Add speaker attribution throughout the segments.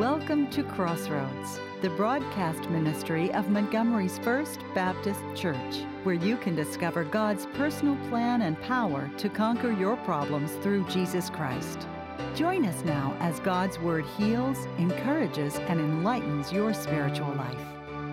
Speaker 1: Welcome to Crossroads, the broadcast ministry of Montgomery's First Baptist Church, where you can discover God's personal plan and power to conquer your problems through Jesus Christ. Join us now as God's Word heals, encourages, and enlightens your spiritual life.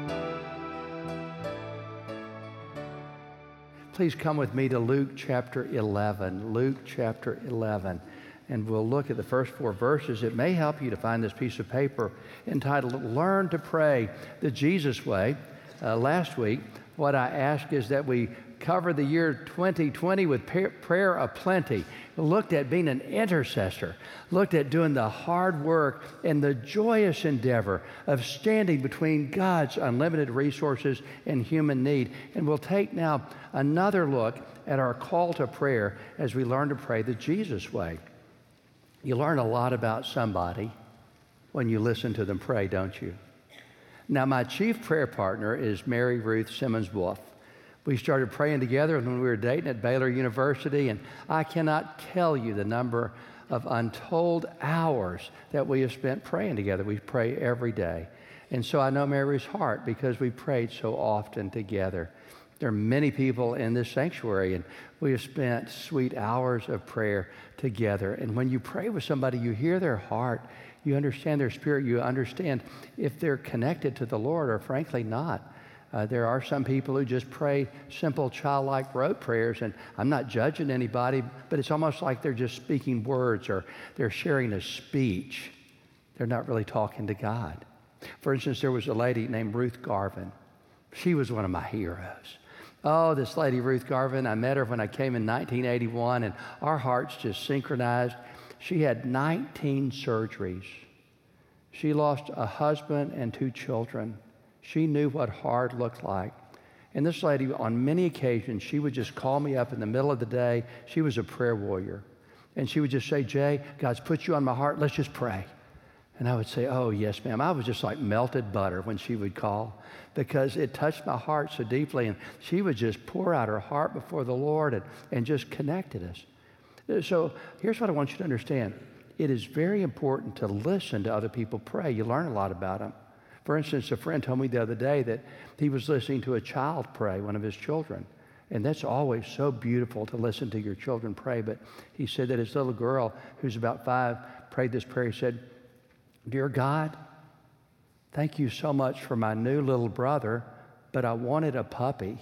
Speaker 2: Please come with me to Luke chapter 11. Luke chapter 11. And we'll look at the first 4 verses. It may help you to find this piece of paper entitled, Learn to Pray the Jesus Way. Last week, what I asked is that we cover the year 2020 with prayer aplenty. Looked at being an intercessor. Looked at doing the hard work and the joyous endeavor of standing between God's unlimited resources and human need. And we'll take now another look at our call to prayer as we learn to pray the Jesus way. You learn a lot about somebody when you listen to them pray, don't you? Now, my chief prayer partner is Mary Ruth Simmons Wolf. We started praying together when we were dating at Baylor University, and I cannot tell you the number of untold hours that we have spent praying together. We pray every day. And so I know Mary's heart because we prayed so often together. There are many people in this sanctuary, and we have spent sweet hours of prayer together. And when you pray with somebody, you hear their heart, you understand their spirit, you understand if they're connected to the Lord or frankly not. There are some people who just pray simple childlike rote prayers, and I'm not judging anybody, but it's almost like they're just speaking words or they're sharing a speech. They're not really talking to God. For instance, there was a lady named Ruth Garvin. She was one of my heroes. Oh, this lady, Ruth Garvin, I met her when I came in 1981, and our hearts just synchronized. She had 19 surgeries. She lost a husband and 2 children. She knew what hard looked like. And this lady, on many occasions, she would just call me up in the middle of the day. She was a prayer warrior. And she would just say, Jay, God's put you on my heart. Let's just pray. And I would say, oh, yes, ma'am. I was just like melted butter when she would call because it touched my heart so deeply. And she would just pour out her heart before the Lord and just connected us. So here's what I want you to understand. It is very important to listen to other people pray. You learn a lot about them. For instance, a friend told me the other day that he was listening to a child pray, one of his children. And that's always so beautiful to listen to your children pray. But he said that his little girl, who's about 5, prayed this prayer. He said, Dear God, thank you so much for my new little brother, but I wanted a puppy.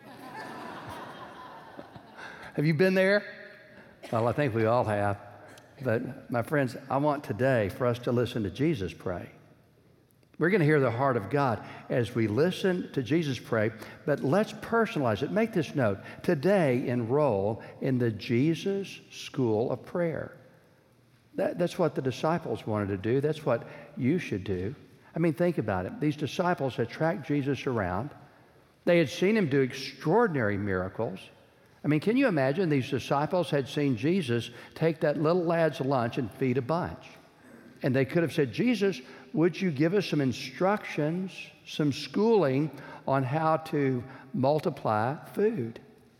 Speaker 2: Have you been there? Well, I think we all have. But my friends, I want today for us to listen to Jesus pray. We're going to hear the heart of God as we listen to Jesus pray, but let's personalize it. Make this note. Today, enroll in the Jesus School of Prayer. That's what the disciples wanted to do. That's what you should do. I mean, think about it. These disciples had tracked Jesus around. They had seen him do extraordinary miracles. I mean, can you imagine these disciples had seen Jesus take that little lad's lunch and feed a bunch? And they could have said, Jesus, would you give us some instructions, some schooling on how to multiply food,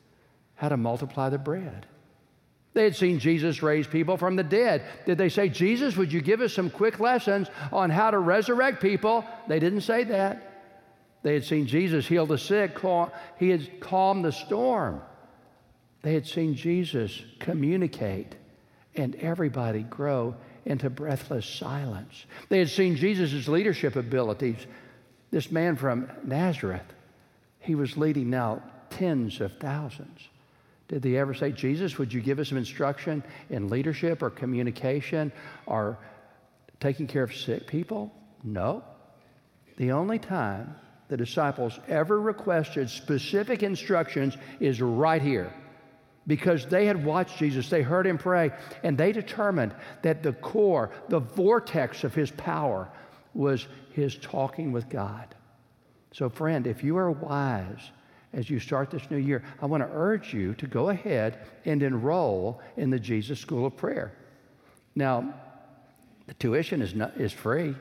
Speaker 2: how to multiply the bread? They had seen Jesus raise people from the dead. Did they say, Jesus, would you give us some quick lessons on how to resurrect people? They didn't say that. They had seen Jesus heal the sick. He had calmed the storm. They had seen Jesus communicate and everybody grow into breathless silence. They had seen Jesus' leadership abilities. This man from Nazareth, he was leading now tens of thousands. Did they ever say, Jesus, would you give us some instruction in leadership or communication or taking care of sick people? No. The only time the disciples ever requested specific instructions is right here. Because they had watched Jesus, they heard him pray, and they determined that the core, the vortex of his power was his talking with God. So friend, if you are wise, as you start this new year, I want to urge you to go ahead and enroll in the Jesus School of Prayer. Now, the tuition is free,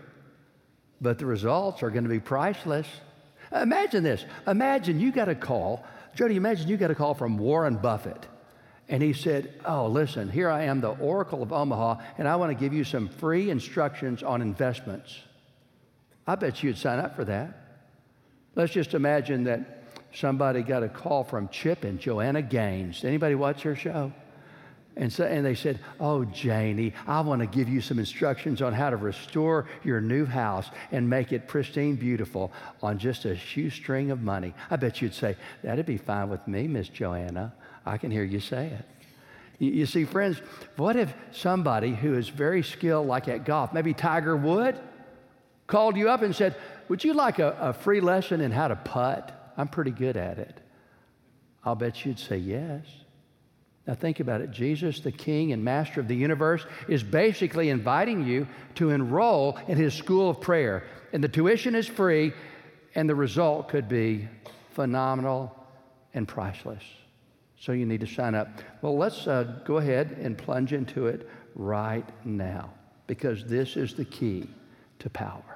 Speaker 2: but the results are going to be priceless. Imagine this. Imagine you got a call. Jody, imagine you got a call from Warren Buffett. And he said, oh, listen, here I am, the Oracle of Omaha, and I want to give you some free instructions on investments. I bet you'd sign up for that. Let's just imagine that somebody got a call from Chip and Joanna Gaines. Anybody watch her show? And they said, oh, Janie, I want to give you some instructions on how to restore your new house and make it pristine beautiful on just a shoestring of money. I bet you'd say, that'd be fine with me, Miss Joanna. I can hear you say it. You see, friends, what if somebody who is very skilled, like at golf, maybe Tiger Woods, called you up and said, would you like a free lesson in how to putt? I'm pretty good at it. I'll bet you'd say yes. Now think about it. Jesus, the King and Master of the universe, is basically inviting you to enroll in his school of prayer. And the tuition is free, and the result could be phenomenal and priceless. So you need to sign up. Well, let's go ahead and plunge into it right now, because this is the key to power.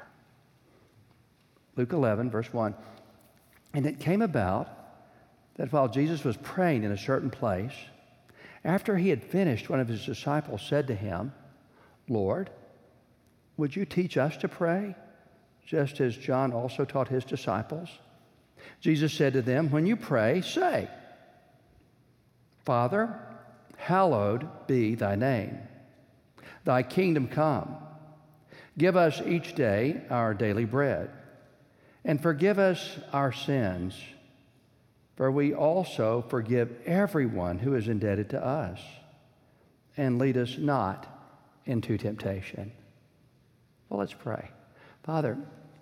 Speaker 2: Luke 11, verse 1. And it came about that while Jesus was praying in a certain place, after he had finished, one of his disciples said to him, Lord, would you teach us to pray, just as John also taught his disciples? Jesus said to them, when you pray, say, Father, hallowed be thy name. Thy kingdom come. Give us each day our daily bread. And forgive us our sins, for we also forgive everyone who is indebted to us. And lead us not into temptation. Well, let's pray. Father,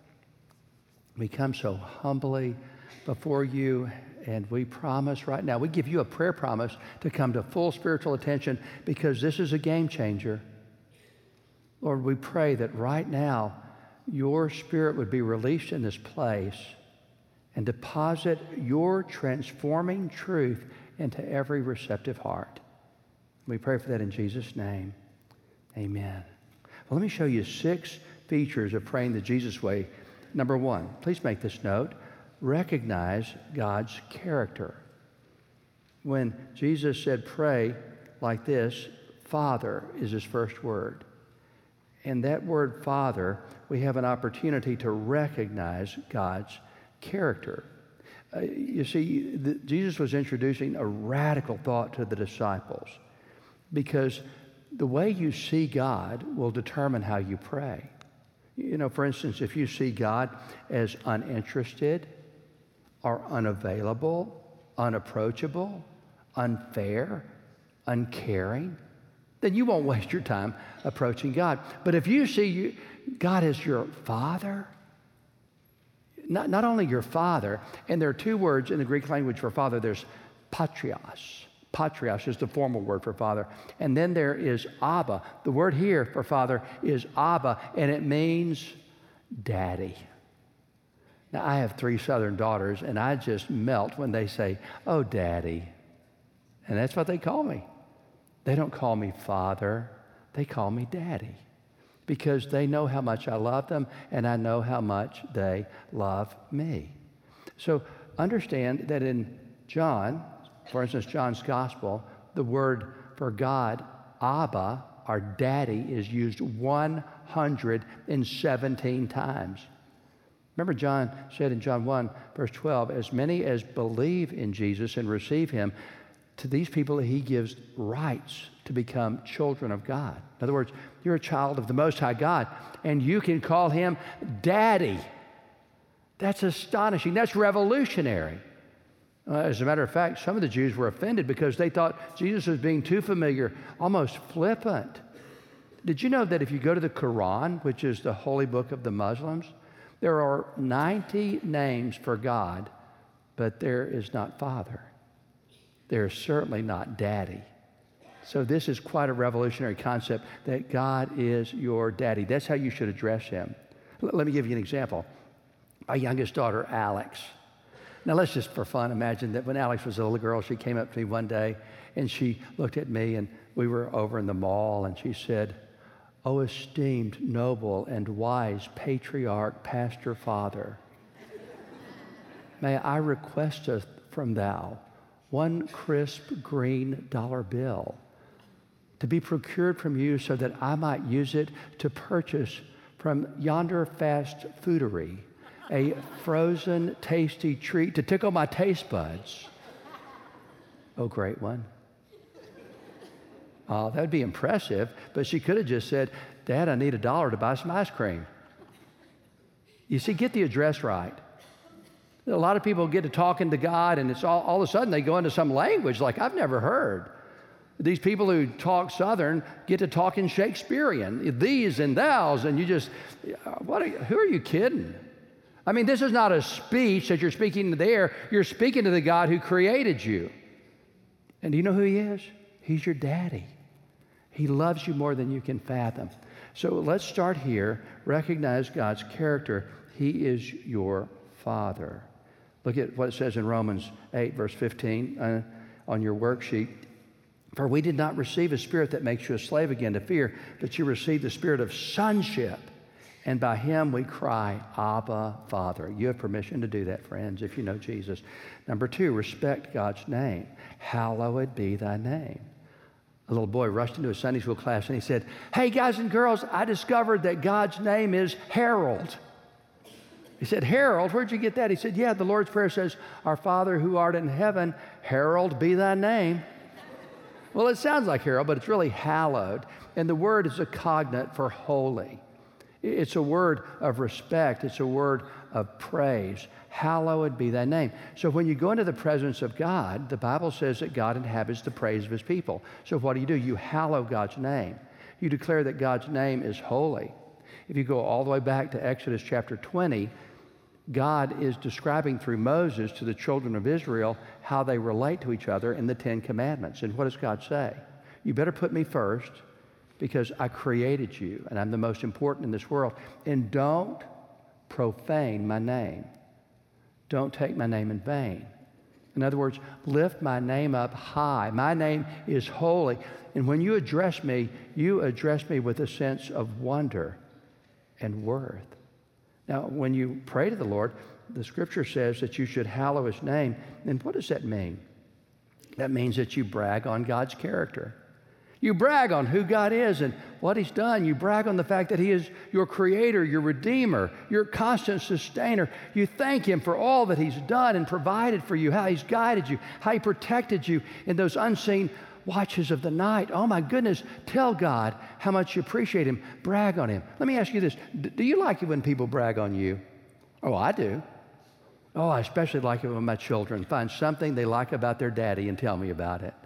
Speaker 2: we come so humbly before you, and we promise right now, we give you a prayer promise to come to full spiritual attention, because this is a game changer. Lord, we pray that right now your Spirit would be released in this place and deposit your transforming truth into every receptive heart. We pray for that in Jesus' name. Amen. Well, let me show you 6 features of praying the Jesus way. Number 1, please make this note. Recognize God's character. When Jesus said pray like this, Father is his first word. And that word Father, we have an opportunity to recognize God's character. You see, Jesus was introducing a radical thought to the disciples, because the way you see God will determine how you pray. You know, for instance, if you see God as uninterested or unavailable, unapproachable, unfair, uncaring, then you won't waste your time approaching God. But if you see God as your Father, not only your Father, and there are 2 words in the Greek language for Father. There's patrios. Patrios is the formal word for Father. And then there is Abba. The word here for Father is Abba, and it means Daddy. Now, I have 3 Southern daughters, and I just melt when they say, oh, Daddy. And that's what they call me. They don't call me Father. They call me Daddy, because they know how much I love them, and I know how much they love me. So understand that in John, for instance, John's Gospel, the word for God, Abba, our Daddy, is used 117 times. Remember, John said in John 1, verse 12, as many as believe in Jesus and receive him, to these people he gives rights to become children of God. In other words, you're a child of the Most High God, and you can call him Daddy. That's astonishing. That's revolutionary. As a matter of fact, some of the Jews were offended because they thought Jesus was being too familiar, almost flippant. Did you know that if you go to the Quran, which is the holy book of the Muslims, there are 90 names for God, but there is not Father. There is certainly not Daddy. So this is quite a revolutionary concept, that God is your Daddy. That's how you should address him. Let me give you an example. My youngest daughter, Alex. Now let's just for fun imagine that when Alex was a little girl, she came up to me one day and she looked at me, and we were over in the mall, and she said, "Oh, esteemed, noble, and wise patriarch, pastor, father, may I request from thou one crisp green dollar bill to be procured from you so that I might use it to purchase from yonder fast foodery a frozen tasty treat to tickle my taste buds. Oh, great one. Oh, that'd be impressive, but she could have just said, Dad, I need $1 to buy some ice cream. You see, get the address right. A lot of people get to talking to God, and it's all of a sudden they go into some language like I've never heard. These people who talk Southern get to talk in Shakespearean, these and thous, and you just, who are you kidding? I mean, this is not a speech that you're speaking to there. You're speaking to the God who created you. And do you know who He is? He's your daddy. He loves you more than you can fathom. So let's start here. Recognize God's character. He is your Father. Look at what it says in Romans 8, verse 15 on your worksheet. For we did not receive a spirit that makes you a slave again to fear, but you received the spirit of sonship. And by Him we cry, Abba, Father. You have permission to do that, friends, if you know Jesus. Number 2, respect God's name. Hallowed be thy name. A little boy rushed into a Sunday school class and he said, hey, guys and girls, I discovered that God's name is Harold. He said, Harold, where'd you get that? He said, yeah, the Lord's Prayer says, Our Father who art in heaven, hallowed be thy name. Well, it sounds like Harold, but it's really hallowed. And the word is a cognate for holy. It's a word of respect. It's a word of praise. Hallowed be thy name. So when you go into the presence of God, the Bible says that God inhabits the praise of His people. So what do? You hallow God's name. You declare that God's name is holy. If you go all the way back to Exodus chapter 20, God is describing through Moses to the children of Israel how they relate to each other in the Ten Commandments. And what does God say? You better put me first because I created you and I'm the most important in this world. And don't profane my name. Don't take my name in vain. In other words, lift my name up high. My name is holy. And when you address me with a sense of wonder and worth. Now, when you pray to the Lord, the Scripture says that you should hallow His name. And what does that mean? That means that you brag on God's character. You brag on who God is and what He's done. You brag on the fact that He is your creator, your redeemer, your constant sustainer. You thank Him for all that He's done and provided for you, how He's guided you, how He protected you in those unseen watches of the night. Oh my goodness, tell God how much you appreciate Him. Brag on Him. Let me ask you this. Do you like it when people brag on you? Oh, I do. Oh, I especially like it when my children find something they like about their daddy and tell me about it.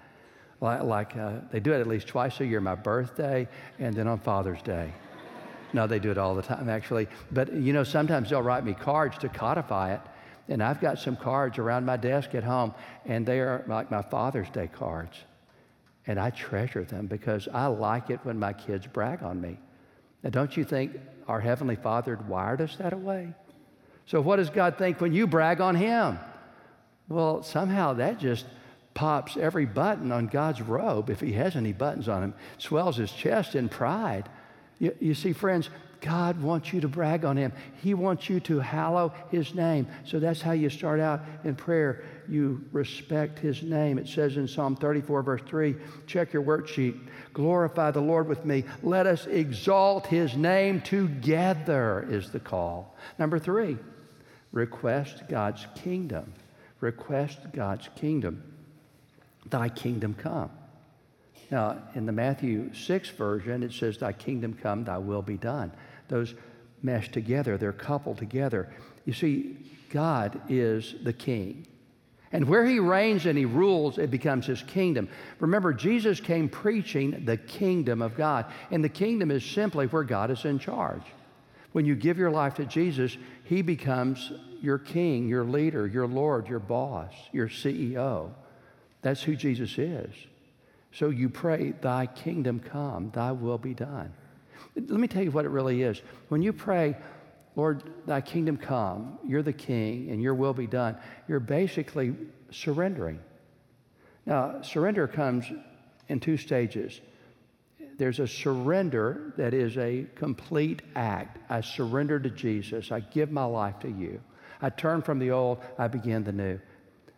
Speaker 2: They do it at least twice a year, my birthday and then on Father's Day. No, they do it all the time, actually. But, sometimes they'll write me cards to codify it. And I've got some cards around my desk at home, and they are like my Father's Day cards. And I treasure them because I like it when my kids brag on me. Now, don't you think our Heavenly Father wired us that way? So what does God think when you brag on Him? Well, somehow that just pops every button on God's robe, if He has any buttons on Him, swells His chest in pride. You see, friends, God wants you to brag on Him. He wants you to hallow His name. So that's how you start out in prayer. You respect His name. It says in Psalm 34, verse 3, check your worksheet. Glorify the Lord with me. Let us exalt His name together is the call. Number 3, request God's kingdom. Request God's kingdom. Thy kingdom come. Now, in the Matthew 6 version, it says, thy kingdom come, thy will be done. Those mesh together. They're coupled together. You see, God is the king. And where He reigns and He rules, it becomes His kingdom. Remember, Jesus came preaching the kingdom of God. And the kingdom is simply where God is in charge. When you give your life to Jesus, He becomes your king, your leader, your Lord, your boss, your CEO. That's who Jesus is. So you pray, thy kingdom come, thy will be done. Let me tell you what it really is. When you pray, Lord, thy kingdom come, you're the king and your will be done, you're basically surrendering. Now, surrender comes in 2 stages. There's a surrender that is a complete act. I surrender to Jesus. I give my life to you. I turn from the old, I begin the new.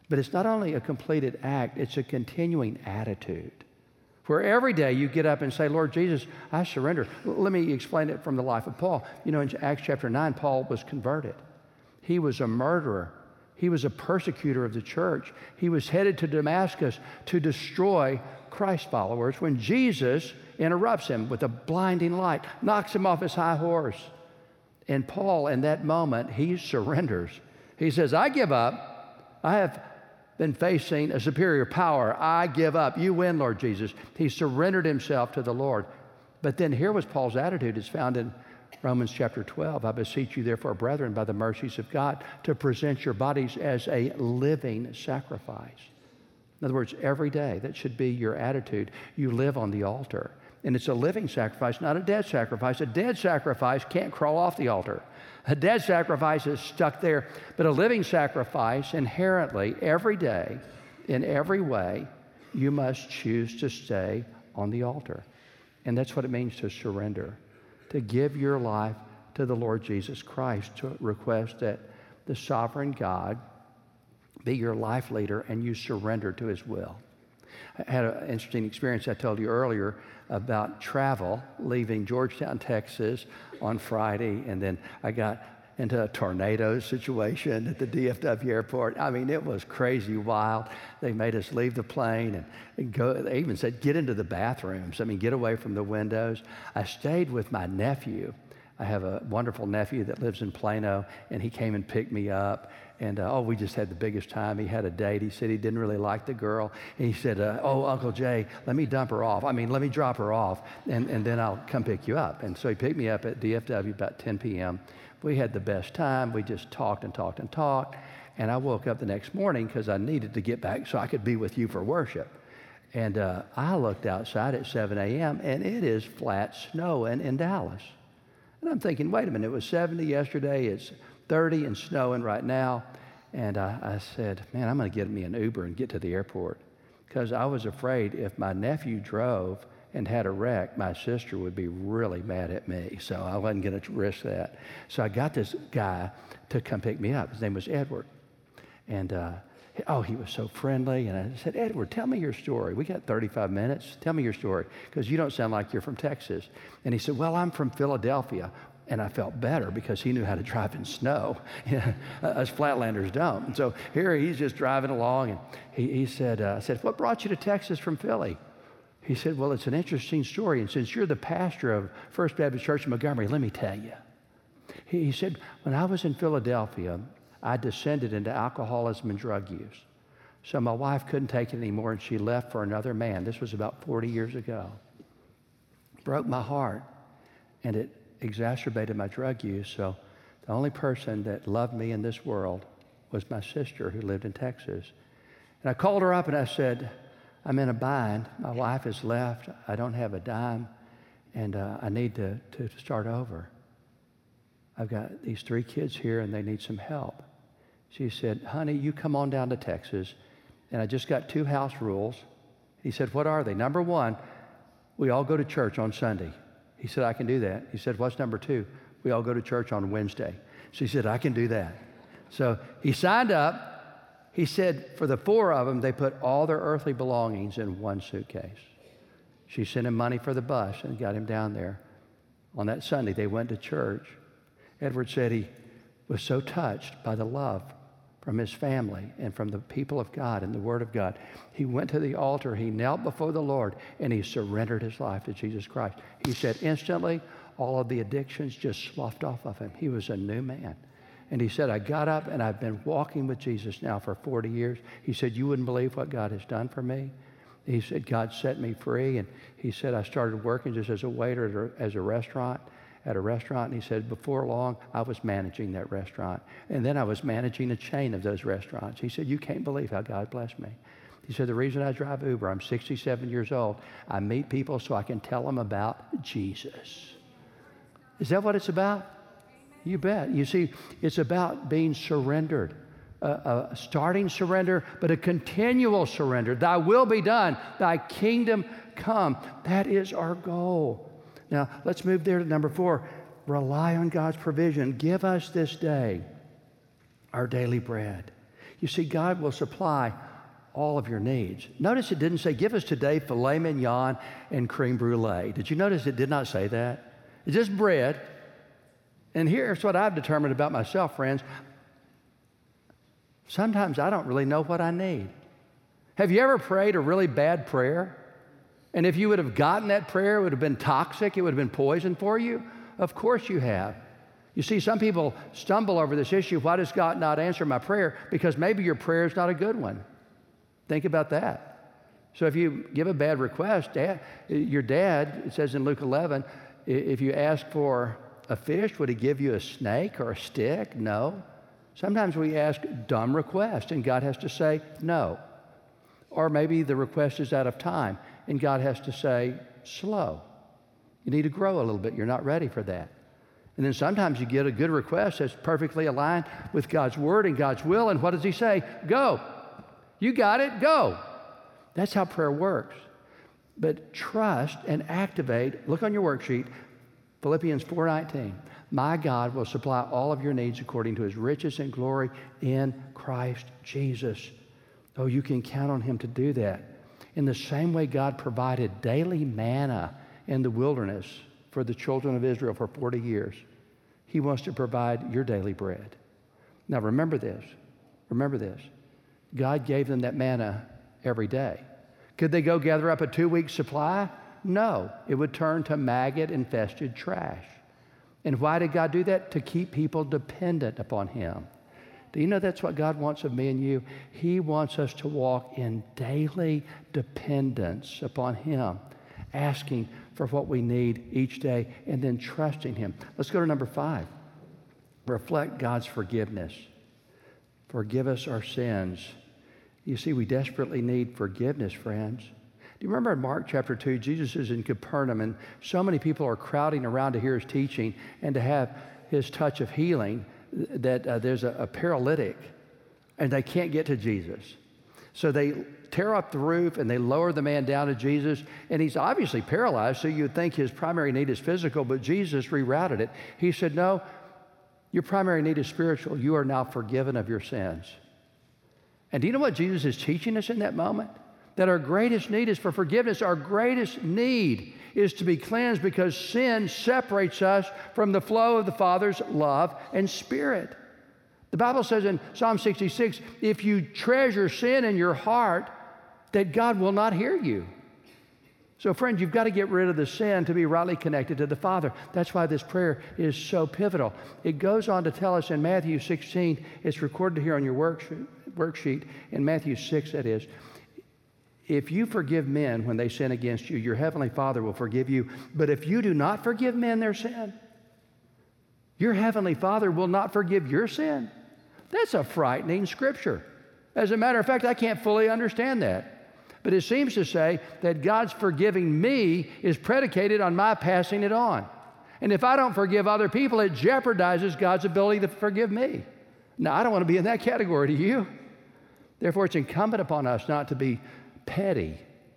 Speaker 2: But it's not only a completed act, it's a continuing attitude. Where every day you get up and say, Lord Jesus, I surrender. Let me explain it from the life of Paul. You know, in Acts chapter 9, Paul was converted. He was a murderer. He was a persecutor of the church. He was headed to Damascus to destroy Christ followers when Jesus interrupts him with a blinding light, knocks him off his high horse. And Paul, in that moment, he surrenders. He says, I give up. I have been facing a superior power. I give up. You win, Lord Jesus. He surrendered himself to the Lord. But then here was Paul's attitude. It's found in Romans chapter 12. I beseech you, therefore, brethren, by the mercies of God, to present your bodies as a living sacrifice. In other words, every day, that should be your attitude. You live on the altar. And it's a living sacrifice, not a dead sacrifice. A dead sacrifice can't crawl off the altar. A dead sacrifice is stuck there. But a living sacrifice, inherently, every day, in every way, you must choose to stay on the altar. And that's what it means to surrender, to give your life to the Lord Jesus Christ, to request that the sovereign God be your life leader and you surrender to his will. I had an interesting experience I told you earlier about travel, leaving Georgetown, Texas on Friday, and then I got into a tornado situation at the DFW airport. I mean, it was crazy wild. They made us leave the plane and go. They even said, get into the bathrooms. I mean, get away from the windows. I stayed with my nephew. I have a wonderful nephew that lives in Plano, and he came and picked me up. And, we just had the biggest time. He had a date. He said he didn't really like the girl. And he said, Uncle Jay, let me dump her off. Let me drop her off, and then I'll come pick you up. And so he picked me up at DFW about 10 p.m. We had the best time. We just talked and talked and talked. And I woke up the next morning because I needed to get back so I could be with you for worship. And I looked outside at 7 a.m., and it is flat snowing in Dallas. And I'm thinking, wait a minute, it was 70 yesterday. It's 30 and snowing right now. And I said, man, I'm going to get me an Uber and get to the airport, because I was afraid if my nephew drove and had a wreck, my sister would be really mad at me. So I wasn't going to risk that. So I got this guy to come pick me up. His name was Edward. And he was so friendly. And I said, Edward, tell me your story. We got 35 minutes. Tell me your story, because you don't sound like you're from Texas. And he said, well, I'm from Philadelphia. And I felt better because he knew how to drive in snow. Us flatlanders don't. And so here he's just driving along, and he said, I said, what brought you to Texas from Philly? He said, well, it's an interesting story. And since you're the pastor of First Baptist Church in Montgomery, let me tell you. He said, when I was in Philadelphia, I descended into alcoholism and drug use. So my wife couldn't take it anymore, and she left for another man. This was about 40 years ago. Broke my heart, and it exacerbated my drug use. So the only person that loved me in this world was my sister, who lived in Texas. And I called her up and I said, I'm in a bind. My wife has left. I don't have a dime, and I need to start over. I've got these 3 kids here, and they need some help. She said, honey, you come on down to Texas, and I just got 2 house rules. He said, what are they? Number 1, we all go to church on Sunday. He said, I can do that. He said, what's number 2? We all go to church on Wednesday. She said, I can do that. So he signed up. He said for the 4 of them, they put all their earthly belongings in 1 suitcase. She sent him money for the bus and got him down there. On that Sunday, they went to church. Edward said he was so touched by the love from his family and from the people of God and the Word of God. He went to the altar, he knelt before the Lord, and he surrendered his life to Jesus Christ. He said instantly, all of the addictions just sloughed off of him. He was a new man. And he said, I got up and I've been walking with Jesus now for 40 years. He said, you wouldn't believe what God has done for me. He said, God set me free. And he said, I started working just as a waiter at a restaurant. And he said, before long, I was managing that restaurant. And then I was managing a chain of those restaurants. He said, you can't believe how God blessed me. He said, the reason I drive Uber, I'm 67 years old. I meet people so I can tell them about Jesus. Is that what it's about? You bet. You see, it's about being surrendered. A starting surrender, but a continual surrender. Thy will be done. Thy kingdom come. That is our goal. Now, let's move there to number 4. Rely on God's provision. Give us this day our daily bread. You see, God will supply all of your needs. Notice it didn't say, give us today filet mignon and creme brulee. Did you notice it did not say that? It's just bread. And here's what I've determined about myself, friends. Sometimes I don't really know what I need. Have you ever prayed a really bad prayer? And if you would have gotten that prayer, it would have been toxic, it would have been poison for you? Of course you have. You see, some people stumble over this issue. Why does God not answer my prayer? Because maybe your prayer is not a good one. Think about that. So if you give a bad request, your dad, it says in Luke 11, if you ask for a fish, would he give you a snake or a stick? No. Sometimes we ask dumb requests, and God has to say no. Or maybe the request is out of time, and God has to say slow. You need to grow a little bit. You're not ready for that. And then sometimes you get a good request that's perfectly aligned with God's word and God's will, and what does he say? Go. You got it, go. That's how prayer works. But trust and activate, look on your worksheet, Philippians 4:19. My God will supply all of your needs according to his riches and glory in Christ Jesus. Oh, you can count on him to do that. In the same way God provided daily manna in the wilderness for the children of Israel for 40 years, he wants to provide your daily bread. Now remember this. Remember this. God gave them that manna every day. Could they go gather up a 2-week supply? No. It would turn to maggot-infested trash. And why did God do that? To keep people dependent upon him. Do you know that's what God wants of me and you? He wants us to walk in daily dependence upon him, asking for what we need each day and then trusting him. Let's go to number 5. Reflect God's forgiveness. Forgive us our sins. You see, we desperately need forgiveness, friends. Do you remember in Mark chapter 2, Jesus is in Capernaum, and so many people are crowding around to hear his teaching and to have his touch of healing that there's a paralytic, and they can't get to Jesus. So they tear up the roof, and they lower the man down to Jesus, and he's obviously paralyzed, so you'd think his primary need is physical, but Jesus rerouted it. He said, no, your primary need is spiritual. You are now forgiven of your sins. And do you know what Jesus is teaching us in that moment? That our greatest need is for forgiveness. Our greatest need is to be cleansed because sin separates us from the flow of the Father's love and Spirit. The Bible says in Psalm 66, if you treasure sin in your heart, that God will not hear you. So friends, you've got to get rid of the sin to be rightly connected to the Father. That's why this prayer is so pivotal. It goes on to tell us in Matthew 16, it's recorded here on your worksheet, in Matthew 6 that is, if you forgive men when they sin against you, your heavenly Father will forgive you. But if you do not forgive men their sin, your heavenly Father will not forgive your sin. That's a frightening scripture. As a matter of fact, I can't fully understand that. But it seems to say that God's forgiving me is predicated on my passing it on. And if I don't forgive other people, it jeopardizes God's ability to forgive me. Now, I don't want to be in that category, do you? Therefore, it's incumbent upon us not to be petty,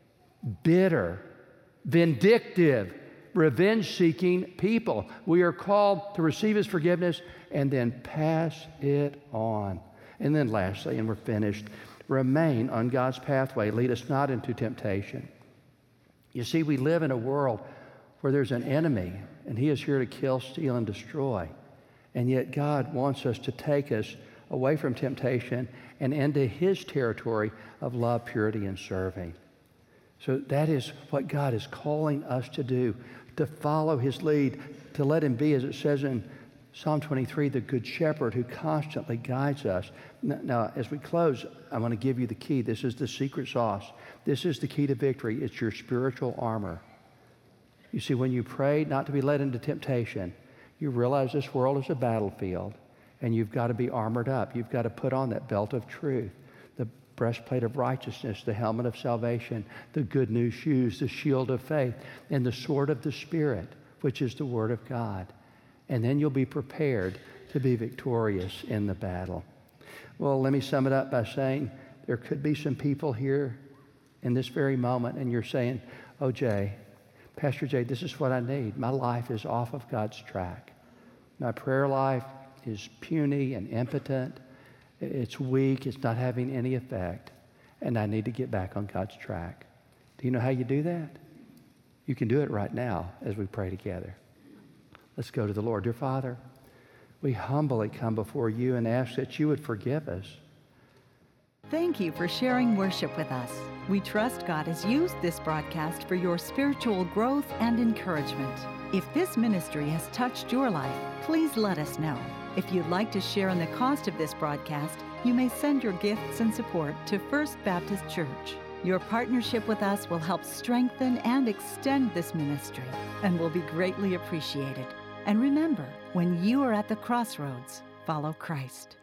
Speaker 2: bitter, vindictive, revenge-seeking people. We are called to receive his forgiveness and then pass it on. And then lastly, and we're finished, remain on God's pathway. Lead us not into temptation. You see, we live in a world where there's an enemy, and he is here to kill, steal, and destroy. And yet God wants us to take us away from temptation and into his territory of love, purity, and serving. So that is what God is calling us to do, to follow his lead, to let him be, as it says in Psalm 23, the good shepherd who constantly guides us. Now, as we close, I want to give you the key. This is the secret sauce. This is the key to victory. It's your spiritual armor. You see, when you pray not to be led into temptation, you realize this world is a battlefield, and you've got to be armored up. You've got to put on that belt of truth, the breastplate of righteousness, the helmet of salvation, the good news shoes, the shield of faith, and the sword of the Spirit, which is the Word of God. And then you'll be prepared to be victorious in the battle. Well, let me sum it up by saying there could be some people here in this very moment, and you're saying, oh, Jay, Pastor Jay, this is what I need. My life is off of God's track. My prayer life is puny and impotent. It's weak. It's not having any effect. And I need to get back on God's track. Do you know how you do that? You can do it right now as we pray together. Let's go to the Lord. Dear Father, we humbly come before you and ask that you would forgive us.
Speaker 1: Thank you for sharing worship with us. We trust God has used this broadcast for your spiritual growth and encouragement. If this ministry has touched your life, please let us know. If you'd like to share in the cost of this broadcast, you may send your gifts and support to First Baptist Church. Your partnership with us will help strengthen and extend this ministry and will be greatly appreciated. And remember, when you are at the crossroads, follow Christ.